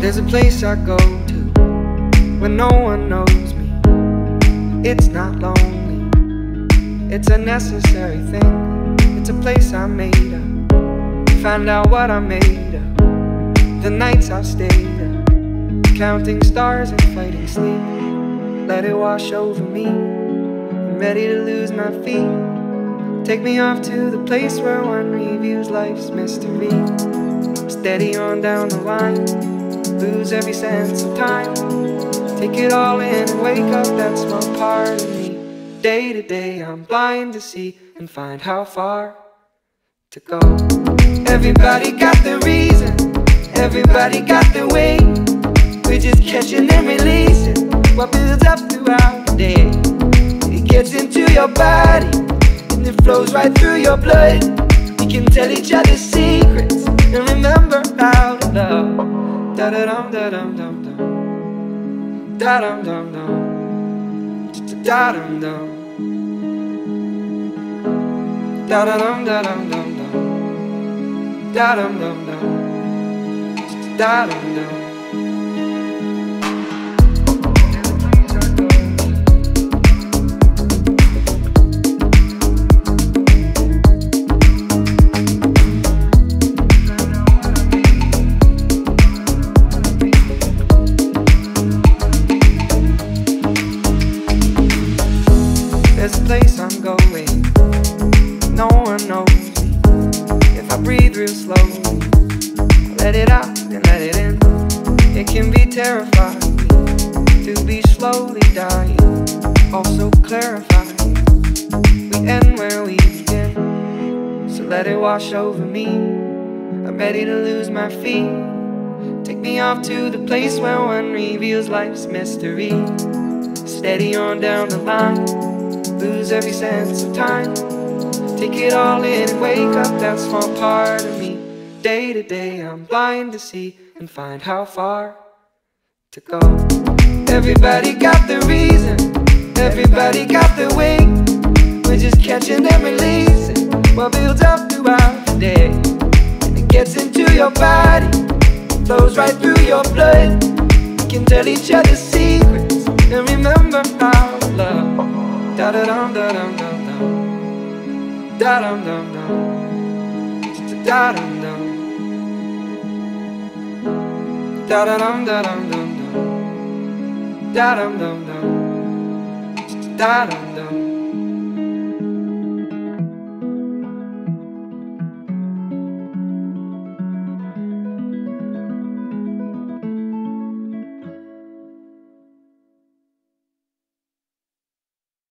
There's a place I go to when no one knows me. It's not lonely, it's a necessary thing. It's a place I made up, find out what I made of. The nights I've stayed up, counting stars and fighting sleep. Let it wash over me, I'm ready to lose my feet. Take me off to the place where one reviews life's mystery. Steady on down the line, lose every sense of time. Take it all in and wake up that small part of me. Day to day I'm blind to see and find how far to go. Everybody got their reason, everybody got their way. We're just catching and releasing what builds up throughout the day. It gets into your body and it flows right through your blood. We can tell each other secrets and remember how to love. Da-da-dum, da-dum, dum, dum. Da-dum, dum, dum. Da-dum, dum. Da-da-dum, da-dum, dum, dum. Da-dum, dum, dum. Da-dum, dum. There's a place I'm going, no one knows me. If I breathe real slowly, let it out and let it in. It can be terrifying to be slowly dying, also clarifying. We end where we begin, so let it wash over me. I'm ready to lose my feet. Take me off to the place where one reveals life's mystery. Steady on down the line, lose every sense of time. Take it all in and wake up that small part of me. Day to day I'm blind to see and find how far to go. Everybody got their reason, everybody got their way. We're just catching and releasing what builds up throughout the day. And it gets into your body, flows right through your blood. We can tell each other secrets and remember how to love. Da-da-dum, da-dum, dum, dum. Da-dum, dum, dum. Da-dum, dum. Da-da-dum, da-dum, dum, dum. Da-dum, dum, dum. Da-dum, dum.